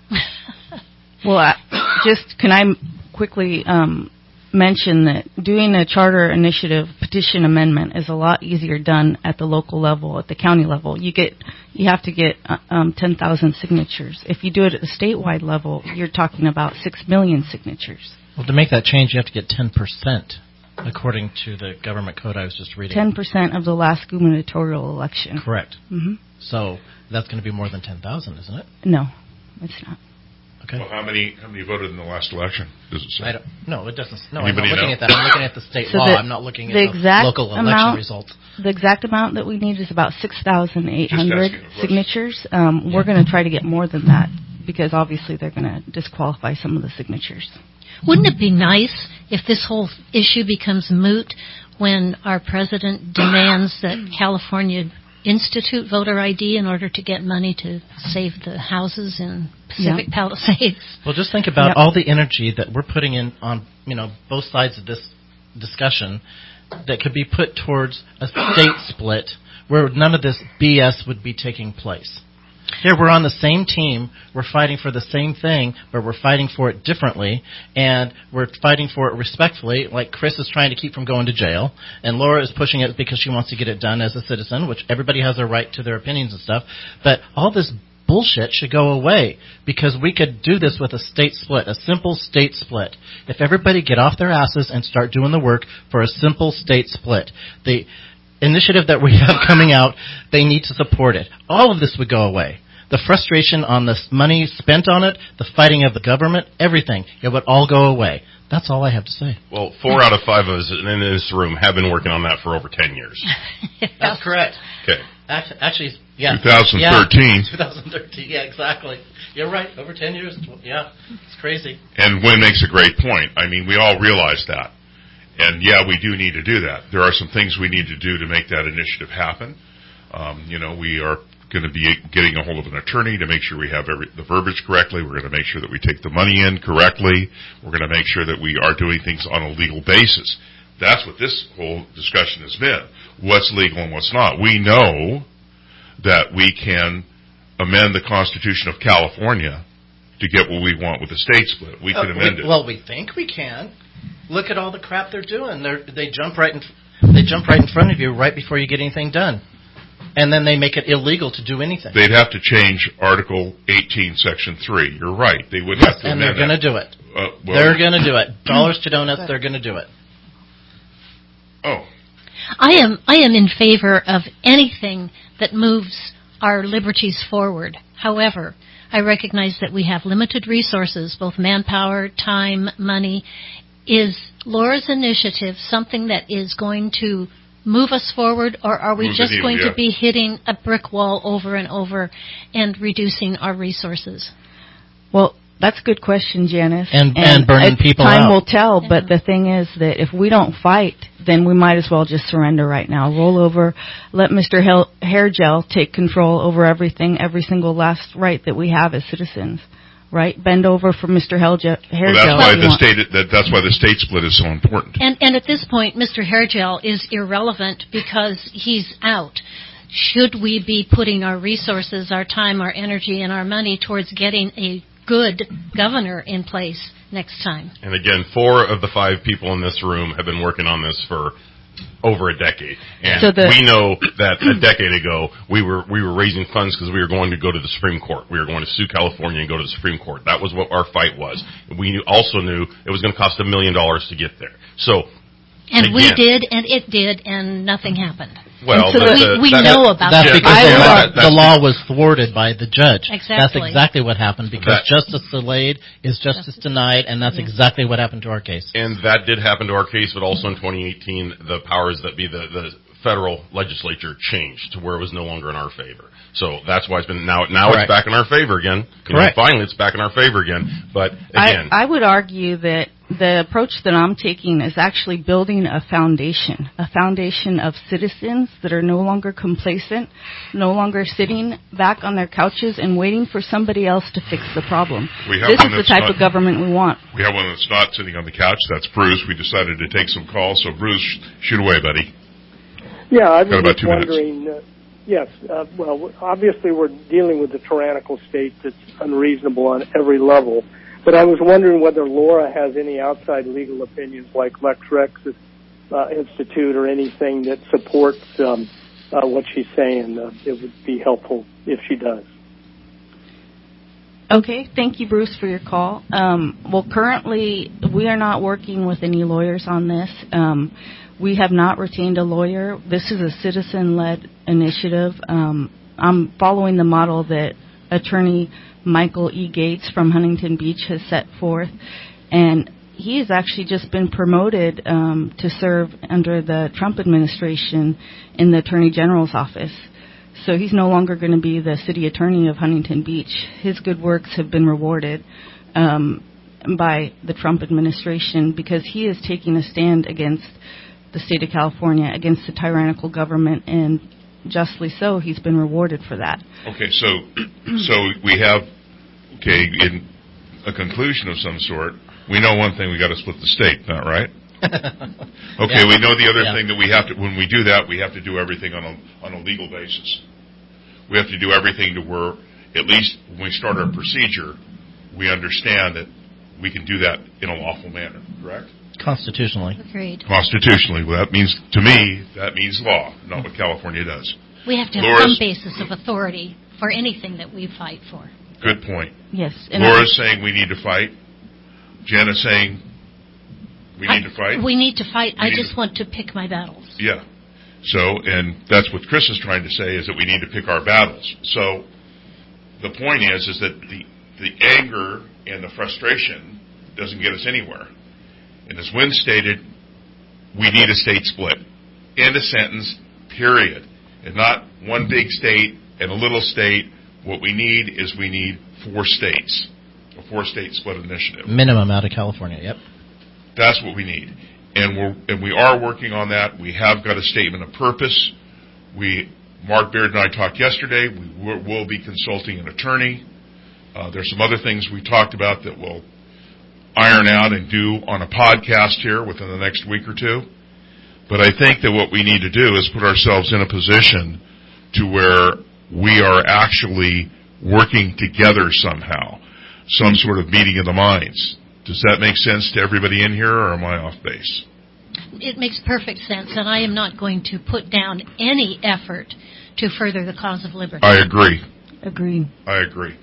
Well, I, just can I quickly um, mention that doing a charter initiative petition amendment is a lot easier done at the local level, at the county level. You get, you have to get uh, um, ten thousand signatures. If you do it at the statewide level, you're talking about six million signatures. Well, to make that change, you have to get ten percent, according to the government code I was just reading. ten percent of the last gubernatorial election. Correct. Mm-hmm. So that's going to be more than ten thousand, isn't it? No, it's not. Okay. Well, how many how many voted in the last election? Does it say? I don't, no, it doesn't. No, Anybody I'm not looking know? at that. I'm looking at the state so law. the, I'm not looking at the, the exact local election amount, results. The exact amount that we need is about six thousand eight hundred signatures. Um, yeah. We're going to try to get more than that because obviously they're going to disqualify some of the signatures. Wouldn't it be nice if this whole issue becomes moot when our president demands that California institute voter I D in order to get money to save the houses in Pacific yep. Palisades? Well, just think about yep. all the energy that we're putting in on, you know, both sides of this discussion that could be put towards a state split where none of this B S would be taking place. Here we're on the same team, we're fighting for the same thing, but we're fighting for it differently, and we're fighting for it respectfully, like Chris is trying to keep from going to jail, and Laura is pushing it because she wants to get it done as a citizen, which everybody has a right to their opinions and stuff, but all this bullshit should go away, because we could do this with a state split, a simple state split. If everybody get off their asses and start doing the work for a simple state split, the initiative that we have coming out, they need to support it. All of this would go away. The frustration on the money spent on it, the fighting of the government, everything, it would all go away. That's all I have to say. Well, four out of five of us in this room have been working on that for over ten years. That's correct. Okay. Actually, actually yeah. twenty thirteen. Yeah, twenty thirteen, yeah, exactly. You're right, over ten years, yeah, it's crazy. And Wynn makes a great point. I mean, we all realize that. And, yeah, we do need to do that. There are some things we need to do to make that initiative happen. Um, you know, we are going to be getting a hold of an attorney to make sure we have every, the verbiage correctly. We're going to make sure that we take the money in correctly. We're going to make sure that we are doing things on a legal basis. That's what this whole discussion has been. What's legal and what's not. We know that we can amend the Constitution of California to get what we want with the state split. We can uh, amend we, it. Well, we think we can. Look at all the crap they're doing. They're, they jump right in. They jump right in front of you right before you get anything done, and then they make it illegal to do anything. They'd have to change Article eighteen, Section three. You're right. They would yes, have to. And they're going to do it. Uh, well, they're going to do it. Dollars to donuts. They're going to do it. Oh. I am. I am in favor of anything that moves our liberties forward. However, I recognize that we have limited resources, both manpower, time, money. Is Laura's initiative something that is going to move us forward, or are we move just needle, going yeah. to be hitting a brick wall over and over and reducing our resources? Well, that's a good question, Janice. And, and, and burning people time out. Time will tell, yeah. but the thing is that if we don't fight, then we might as well just surrender right now. Roll over, let Mister Hel- Hairgel take control over everything, every single last right that we have as citizens. Right, bend over for Mister Hairgel. Well, that's why the state. That, that's why the state split is so important. And, and at this point, Mister Hairgel is irrelevant because he's out. Should we be putting our resources, our time, our energy, and our money towards getting a good governor in place next time? And again, four of the five people in this room have been working on this for over a decade, and so the, we know that a decade ago we were we were raising funds because we were going to go to the Supreme Court. We were going to sue California and go to the Supreme Court. That was what our fight was. We knew, also knew it was going to cost a million dollars to get there. So, and again, we did, and it did, and nothing happened. Well, so the, we, the, we that, know about that's that. because Yeah, the, law, that- that's the law was thwarted by the judge. Exactly. That's exactly what happened because That- justice delayed is justice denied, and that's Yeah. exactly what happened to our case. And that did happen to our case, but also in twenty eighteen, the powers that be, the, the federal legislature changed to where it was no longer in our favor. So that's why it's been, now now Correct. it's back in our favor again. You Correct. know, finally, it's back in our favor again. But again, I, I would argue that the approach that I'm taking is actually building a foundation, a foundation of citizens that are no longer complacent, no longer sitting back on their couches and waiting for somebody else to fix the problem. We have This one is the that's type not- of government we want. We have one that's not sitting on the couch. That's Bruce. We decided to take some calls. So, Bruce, shoot away, buddy. Yeah, I was Got about just two minutes. wondering, uh, yes, uh, well, obviously we're dealing with a tyrannical state that's unreasonable on every level, but I was wondering whether Laura has any outside legal opinions like LexRex's uh, Institute or anything that supports um, uh, what she's saying. Uh, it would be helpful if she does. Okay, thank you, Bruce, for your call. Um, well, currently, we are not working with any lawyers on this. Um, we have not retained a lawyer. This is a citizen-led initiative. Um, I'm following the model that Attorney Michael E. Gates from Huntington Beach has set forth, and he has actually just been promoted um, to serve under the Trump administration in the Attorney General's office. So he's no longer going to be the city attorney of Huntington Beach. His good works have been rewarded um, by the Trump administration because he is taking a stand against the state of California, against the tyrannical government, and justly so, he's been rewarded for that. Okay, so so we have, okay, in a conclusion of some sort, we know one thing, we got to split the state, not right? Okay, Yeah. we know the other Yeah. thing that we have to, when we do that, we have to do everything on a, on a legal basis. We have to do everything to where, at least when we start our procedure, we understand that we can do that in a lawful manner, correct? Constitutionally. Agreed. Constitutionally, well, that means, to me, that means law, not what California does. We have to have Laura's- some basis of authority for anything that we fight for. Good point. Yes. And Laura's saying we need to fight. Jenna's saying we need I- to fight. We need to fight. We I need just to- want to pick my battles. Yeah. So, and that's what Chris is trying to say, is that we need to pick our battles. So, the point is, is that the, the anger and the frustration doesn't get us anywhere. And as Wynn stated, we need a state split. End of sentence, period. And not one big state and a little state. What we need is we need four states. A four-state split initiative. Minimum out of California, yep. That's what we need. And we're and we are working on that. We have got a statement of purpose. We, Mark Baird and I talked yesterday. We will, will be consulting an attorney. Uh, there's some other things we talked about that we'll iron out and do on a podcast here within the next week or two. But I think that what we need to do is put ourselves in a position to where we are actually working together somehow. Some sort of meeting of the minds. Does that make sense to everybody in here, or am I off base? It makes perfect sense, and I am not going to put down any effort to further the cause of liberty. I agree. Agreed. I agree.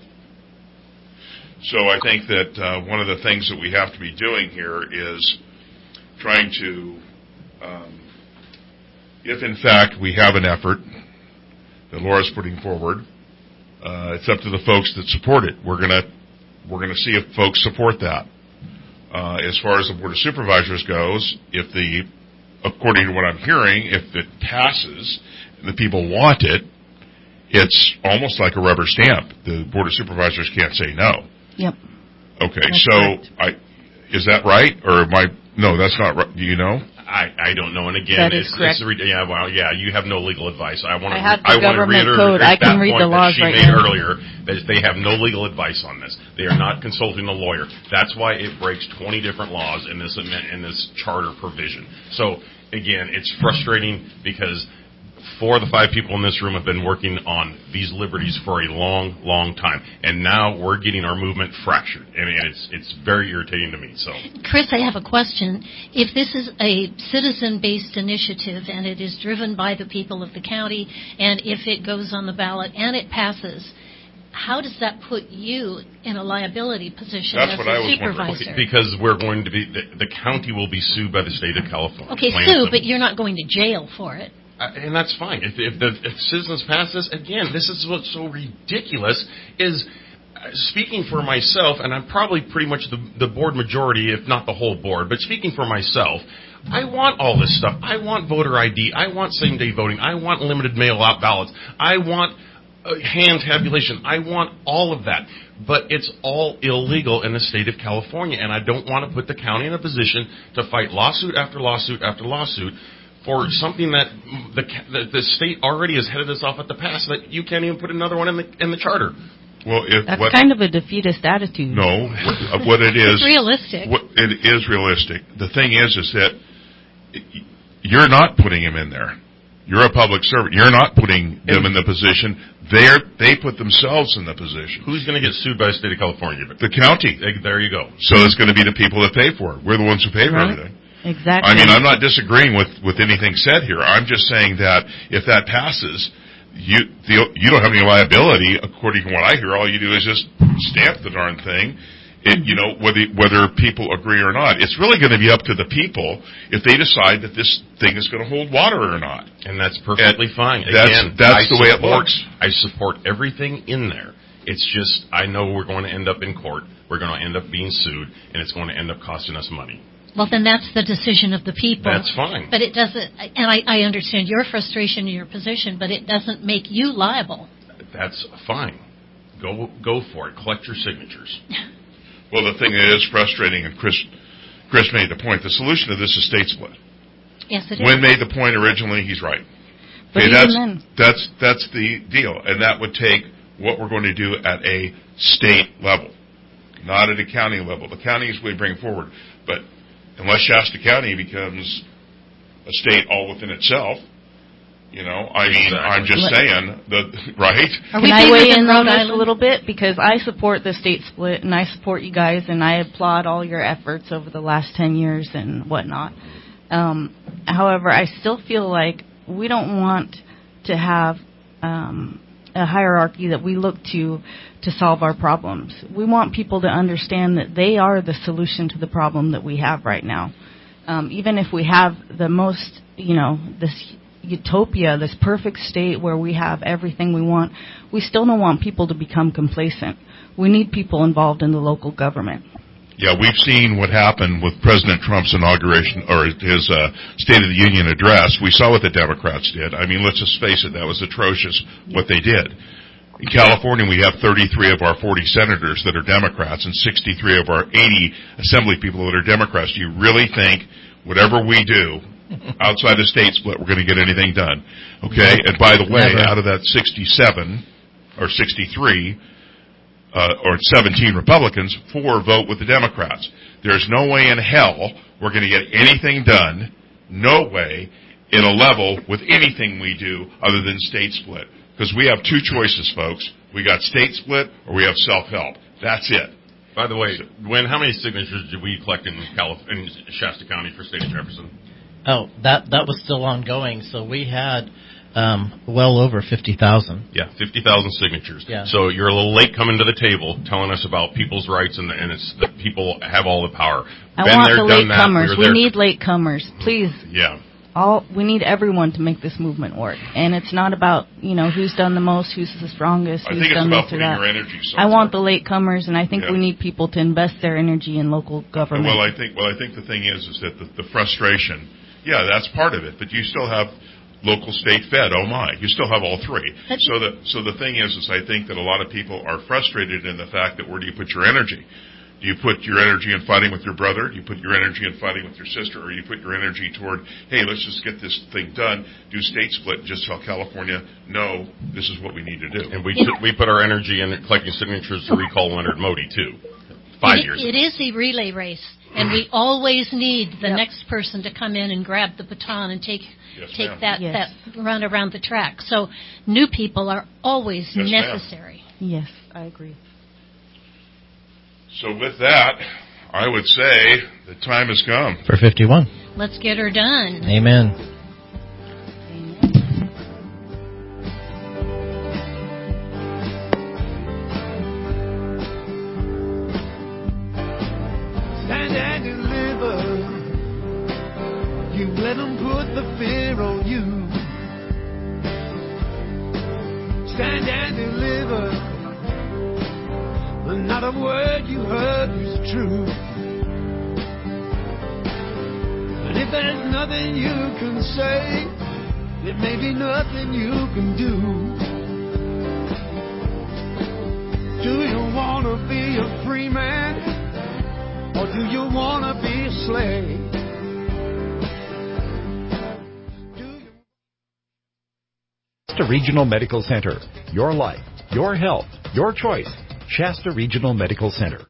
So I think that uh, one of the things that we have to be doing here is trying to, um, if in fact we have an effort that Laura's putting forward, uh, it's up to the folks that support it. We're gonna we're gonna see if folks support that. Uh, as far as the Board of Supervisors goes, if the, according to what I'm hearing, if it passes and the people want it, it's almost like a rubber stamp. The Board of Supervisors can't say no. Yep. Okay, That's so correct. I is that right, or am I? No, that's not right. Do you know? I, I don't know. And again, That is it's, correct. it's the, yeah, well, yeah, you have no legal advice. I want to, I have the I want to government reiterate code. I can that read point the laws that she right made now. earlier, that they have no legal advice on this. They are not consulting a lawyer. That's why it breaks twenty different laws in this amendment, in this charter provision. So again, it's frustrating because four of the five people in this room have been working on these liberties for a long, long time, and now we're getting our movement fractured, and it's it's very irritating to me. So, Chris, I have a question. If this is a citizen-based initiative and it is driven by the people of the county, and if it goes on the ballot and it passes, how does that put you in a liability position That's as what a I was supervisor? because we're going to be the, the county will be sued by the state of California. Okay, Plain and sue, simple. but you're not going to jail for it. Uh, and that's fine. If, if the if citizens pass this, again, this is what's so ridiculous is, uh, speaking for myself, and I'm probably pretty much the, the board majority, if not the whole board, but speaking for myself, I want all this stuff. I want voter I D. I want same-day voting. I want limited mail-out ballots. I want uh, hand tabulation. I want all of that. But it's all illegal in the state of California, and I don't want to put the county in a position to fight lawsuit after lawsuit after lawsuit for something that the, the, the state already has headed us off at the pass that you can't even put another one in the in the charter. Well, if, That's what, kind of a defeatist attitude. No, what it is, it's realistic. What, it is realistic. The thing is, is that you're not putting him in there. You're a public servant. You're not putting them in the position. They're, they put themselves in the position. Who's going to get sued by the state of California? The county. There you go. So it's going to be the people that pay for it. We're the ones who pay for Right. everything. Exactly. I mean, I'm not disagreeing with, with anything said here. I'm just saying that if that passes, you the, you don't have any liability, according to what I hear. All you do is just stamp the darn thing. It, you know, whether whether people agree or not. It's really going to be up to the people if they decide that this thing is going to hold water or not. And that's perfectly and fine. That's, Again, that's I the way it support, looks. I support everything in there. It's just, I know we're going to end up in court. We're going to end up being sued, and it's going to end up costing us money. Well, then that's the decision of the people. That's fine. But it doesn't, and I, I understand your frustration and your position, but it doesn't make you liable. That's fine. Go go for it. Collect your signatures. Well, the thing that is frustrating, and Chris Chris made the point, the solution to this is state split. Yes, it is. Wynn made the point originally, he's right. But Okay, even that's, then, that's, that's the deal, and that would take what we're going to do at a state level, not at a county level. The counties we bring forward, but unless Shasta County becomes a state all within itself, you know, I mean, Exactly. I'm just saying, the, right? Are we Can I bigger weigh than in Rhode on this Island? a little bit? Because I support the state split, and I support you guys, and I applaud all your efforts over the last ten years and whatnot. Um, however, I still feel like we don't want to have um, a hierarchy that we look to to solve our problems. We want people to understand that they are the solution to the problem that we have right now. Um, even if we have the most, you know, this utopia, this perfect state where we have everything we want, we still don't want people to become complacent. We need people involved in the local government. Yeah, we've seen what happened with President Trump's inauguration, or his uh, State of the Union address. We saw what the Democrats did. I mean, let's just face it, that was atrocious what they did. In California, we have thirty-three of our forty senators that are Democrats and sixty-three of our eighty assembly people that are Democrats. Do you really think whatever we do outside the state split, we're going to get anything done? Okay? And by the way, Never. out of that sixty-seven or sixty-three, uh, or seventeen Republicans, four vote with the Democrats. There's no way in hell we're going to get anything done, no way, in a level with anything we do other than state split. Because we have two choices, folks. We got state split or we have self-help. That's it. By the way, Gwen, how many signatures did we collect in, Calif- in Shasta County for State of Jefferson? Oh, that that was still ongoing. So we had um, well over fifty thousand. Yeah, fifty thousand signatures. Yeah. So you're a little late coming to the table telling us about people's rights and, the, and it's that people have all the power. I Been want there, the done that. latecomers. We, We were there. need latecomers. Please. Yeah. All we need everyone to make this movement work, and it's not about you know who's done the most, who's the strongest, I who's think it's done about this or putting that. your energy I somewhere. want the latecomers, and I think Yeah. we need people to invest their energy in local government. Well, I think well, I think the thing is, is that the, the frustration, yeah, that's part of it. But you still have local, state, fed. Oh my, you still have all three. But- So the so the thing is, is I think that a lot of people are frustrated in the fact that where do you put your energy? Do you put your energy in fighting with your brother? Do you put your energy in fighting with your sister? Or do you put your energy toward, hey, let's just get this thing done, do state split, and just tell California, no, this is what we need to do. And we took, we put our energy in collecting signatures to recall Leonard Modi, too. Five it, years It ago. is a relay race, and we always need the next person to come in and grab the baton and take Yes, take ma'am. that, Yes. that run around the track. So new people are always Yes, ma'am. necessary. Yes, I agree. So with that, I would say the time has come. For fifty-one. Let's get her done. Amen. Stand and deliver. You let them put the fear on you. stand and deliver. Not a word you heard was true. And if there's nothing you can say, there may be nothing you can do. Do you want to be a free man, or do you want to be a slave? Shasta Regional Medical Center. Your life, your health, your choice. Shasta Regional Medical Center.